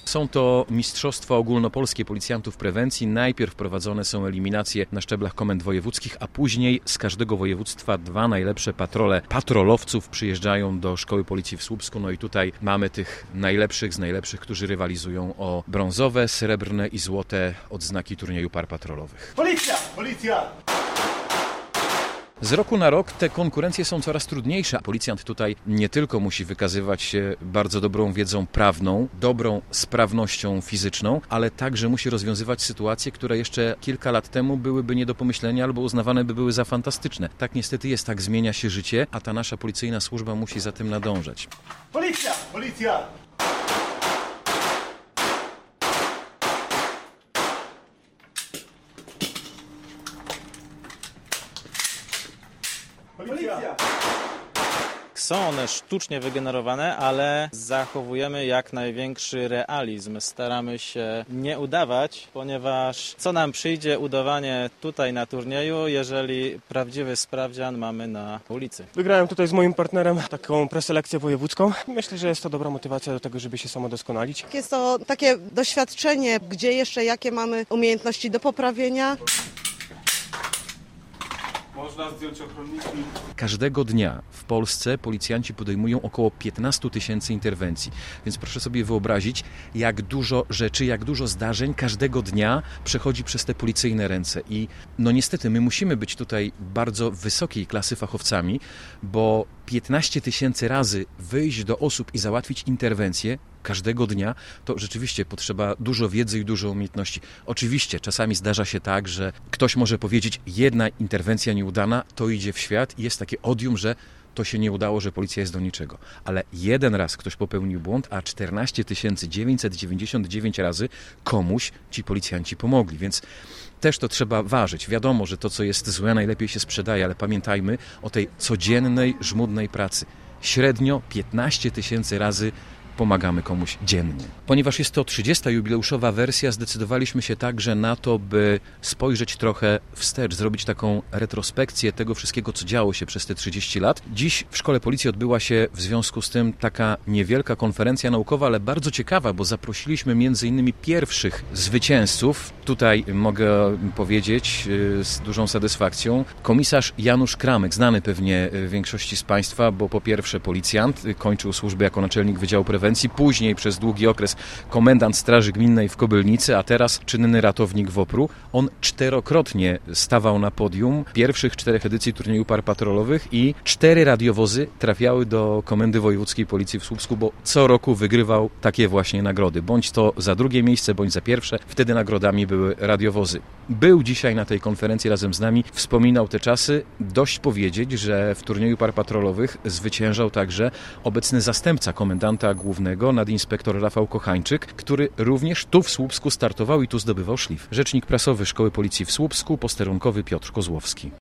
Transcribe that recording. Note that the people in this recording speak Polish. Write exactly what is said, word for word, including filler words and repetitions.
Są to mistrzostwa ogólnopolskie policjantów prewencji. Najpierw prowadzone są eliminacje na szczeblach komend wojewódzkich, a później z każdego województwa dwa najlepsze patrole patrolowców przyjeżdżają do Szkoły Policji w Słupsku. No i tutaj mamy tych najlepszych z najlepszych, którzy rywalizują o brązowe, srebrne i złote odznaki turnieju par patrolowych. Policja! Policja! Z roku na rok te konkurencje są coraz trudniejsze. Policjant tutaj nie tylko musi wykazywać się bardzo dobrą wiedzą prawną, dobrą sprawnością fizyczną, ale także musi rozwiązywać sytuacje, które jeszcze kilka lat temu byłyby nie do pomyślenia albo uznawane by były za fantastyczne. Tak niestety jest, tak zmienia się życie, a ta nasza policyjna służba musi za tym nadążać. Policja! Policja! Policja! Są one sztucznie wygenerowane, ale zachowujemy jak największy realizm. Staramy się nie udawać, ponieważ co nam przyjdzie udawanie tutaj na turnieju, jeżeli prawdziwy sprawdzian mamy na ulicy. Wygrałem tutaj z moim partnerem taką preselekcję wojewódzką. Myślę, że jest to dobra motywacja do tego, żeby się samodoskonalić. Jest to takie doświadczenie, gdzie jeszcze jakie mamy umiejętności do poprawienia. Można zdjąć ochroniki. Każdego dnia w Polsce policjanci podejmują około piętnaście tysięcy interwencji, więc proszę sobie wyobrazić, jak dużo rzeczy, jak dużo zdarzeń każdego dnia przechodzi przez te policyjne ręce. I no niestety my musimy być tutaj bardzo wysokiej klasy fachowcami, bo piętnaście tysięcy razy wyjść do osób i załatwić interwencję każdego dnia, to rzeczywiście potrzeba dużo wiedzy i dużo umiejętności. Oczywiście czasami zdarza się tak, że ktoś może powiedzieć, jedna interwencja nieudana, to idzie w świat i jest takie odium, że to się nie udało, że policja jest do niczego. Ale jeden raz ktoś popełnił błąd, a czternaście tysięcy dziewięćset dziewięćdziesiąt dziewięć razy komuś ci policjanci pomogli. Więc też to trzeba ważyć. Wiadomo, że to, co jest złe, najlepiej się sprzedaje, ale pamiętajmy o tej codziennej, żmudnej pracy. Średnio piętnaście tysięcy razy pomagamy komuś dziennie. Ponieważ jest to trzydziesta jubileuszowa wersja, zdecydowaliśmy się także na to, by spojrzeć trochę wstecz, zrobić taką retrospekcję tego wszystkiego, co działo się przez te trzydzieści lat. Dziś w Szkole Policji odbyła się w związku z tym taka niewielka konferencja naukowa, ale bardzo ciekawa, bo zaprosiliśmy między innymi pierwszych zwycięzców. Tutaj mogę powiedzieć z dużą satysfakcją, komisarz Janusz Kramek, znany pewnie większości z Państwa, bo po pierwsze policjant, kończył służbę jako naczelnik Wydziału Prewencji, później przez długi okres komendant Straży Gminnej w Kobylnicy, a teraz czynny ratownik W O P R u. On czterokrotnie stawał na podium pierwszych czterech edycji turnieju par patrolowych i cztery radiowozy trafiały do Komendy Wojewódzkiej Policji w Słupsku, bo co roku wygrywał takie właśnie nagrody. Bądź to za drugie miejsce, bądź za pierwsze. Wtedy nagrodami były radiowozy. Był dzisiaj na tej konferencji razem z nami, wspominał te czasy. Dość powiedzieć, że w turnieju par patrolowych zwyciężał także obecny zastępca komendanta głównego, nadinspektor Rafał Kochańczyk, który również tu w Słupsku startował i tu zdobywał szlif. Rzecznik prasowy Szkoły Policji w Słupsku, posterunkowy Piotr Kozłowski.